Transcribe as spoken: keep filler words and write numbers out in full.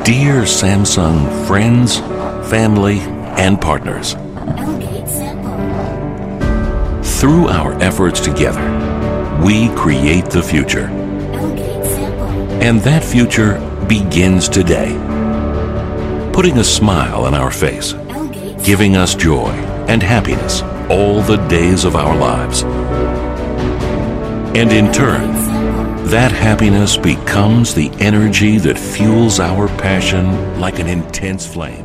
Dear Samsung friends, family, and partners, Elgate sample. through our efforts together, we create the future. Elgate sample. And that future begins today. Putting a smile on our face, Elgate giving us joy and happiness all the days of our lives. And in turn, sample. that happiness becomes the energy that fuels our passion like an intense flame.